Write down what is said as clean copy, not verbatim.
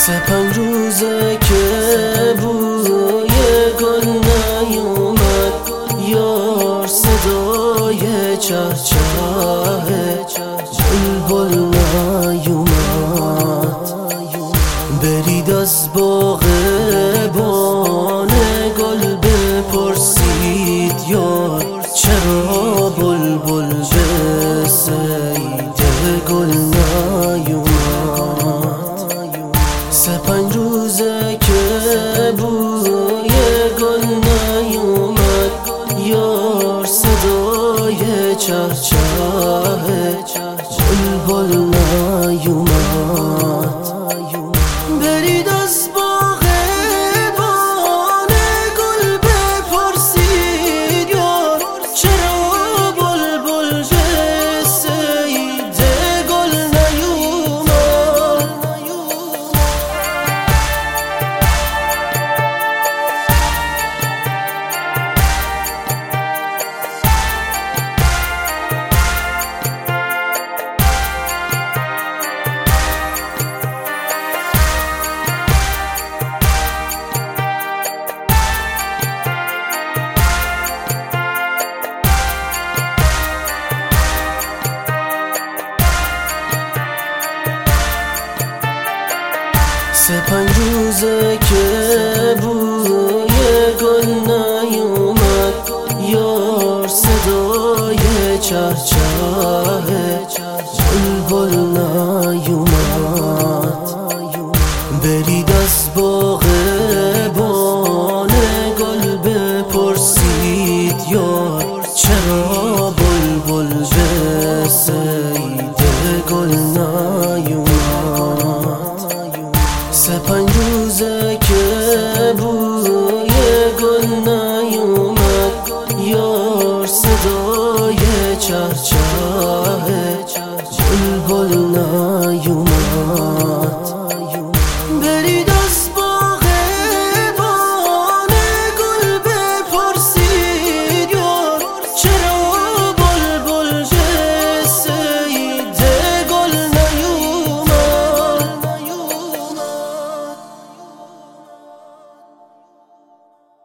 پنج روزه که بوی گل نیومد، یار صدای چهچه بلبل نیومد. برید از باغبان گل بپرسید یار چرا بلبل به صید گل نیومد. پنج روزه که بوی گل نیومد، یار صدای چهچه بلبل نیومد. برید از باغبان گل بپرسید یار چرا بلبل به صید گل نیومد. پنج روزه که بوی گل نیومد، یار صدای چهچه